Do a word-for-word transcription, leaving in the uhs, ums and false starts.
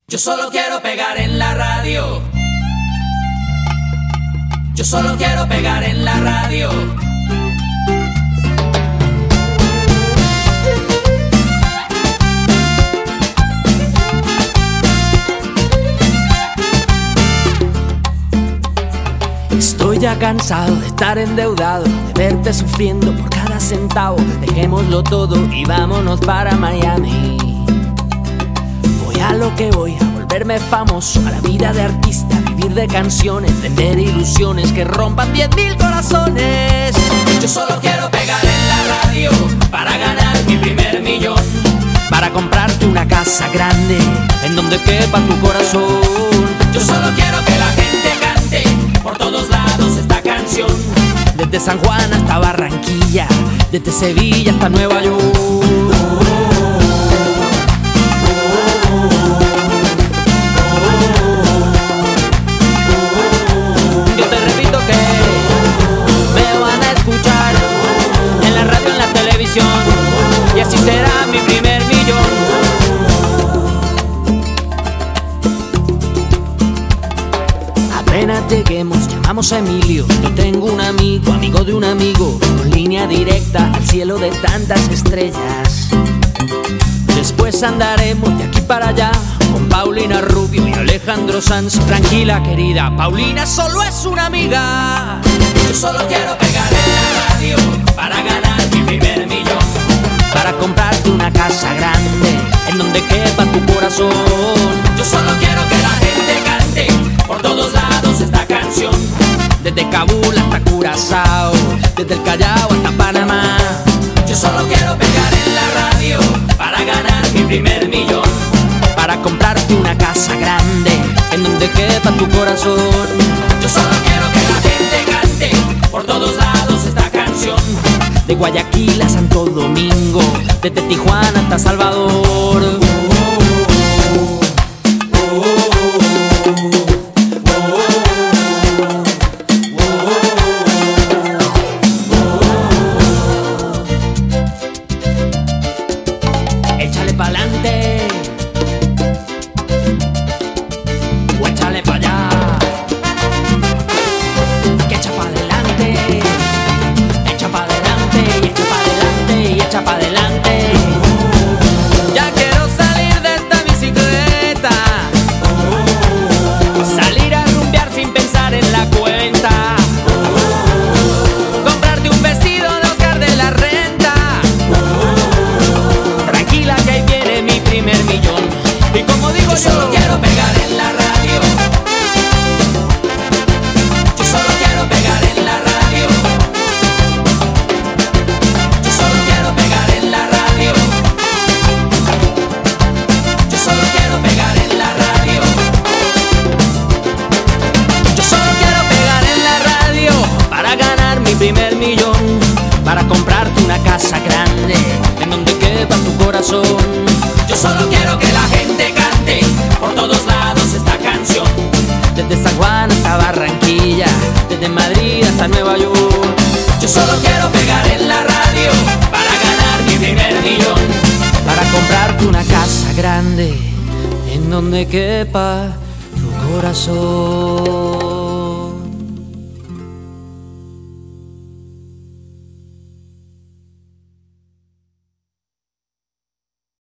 Yo solo quiero pegar en la radio. Yo solo quiero pegar en la radio. Estoy ya cansado de estar endeudado, de verte sufriendo por cada centavo. Dejémoslo todo y vámonos para Miami. Voy a lo que voy, a volverme famoso, a la vida de artista, vivir de canciones, vender ilusiones que rompan diez mil corazones. Yo solo quiero pegar en la radio para ganar mi primer millón, para comprarte una casa grande en donde quepa tu corazón. Yo solo quiero que la gente cante por todos lados esta canción, desde San Juan hasta Barranquilla, desde Sevilla hasta Nueva York. Yo te repito que me van a escuchar en la radio, en la televisión, y así será mi primer millón. Apenas lleguemos, llamamos a Emilio. Yo tengo un amigo, amigo de un amigo, con línea directa al cielo de tantas estrellas. Después andaremos de aquí para allá con Paulina Rubio y Alejandro Sanz. Tranquila, querida, Paulina solo es una amiga. Yo solo quiero pegar en la radio para ganar mi primer millón, para comprarte una casa grande en donde quepa tu corazón. Yo solo quiero que la gente cante por todos lados esta canción, desde Kabul hasta Curazao, desde el Callao hasta Panamá. Yo solo quiero pegar en la radio para ganar mi primer millón, para comprarte una casa grande en donde quepa tu corazón. Yo solo quiero que la gente cante por todos lados esta canción, de Guayaquil a Santo Domingo, desde Tijuana hasta Salvador. Échale pa'lante o échale pa' allá, que echa pa' adelante, echa pa' adelante y echa pa' adelante y echa pa' adelante. Ya quiero salir de esta bicicleta, salir a rumbear sin pensar en la cuenta, comprarte un vestido de Oscar de la Renta. Tranquila que ahí viene mi primer millón. Y como digo yo solo yo, quiero pegar en la radio. Yo solo quiero pegar en la radio. Yo solo quiero pegar en la radio. Yo solo quiero pegar en la radio. yo solo quiero pegar en la radio para ganar mi primer millón, para comprarte una casa grande en donde quepa tu corazón. Yo solo quiero que la gente cante por todos lados esta canción, Desde San Juan hasta Barranquilla, desde Madrid hasta Nueva York. yo solo quiero pegar en la radio para ganar mi primer millón, para comprarte una casa grande en donde quepa tu corazón.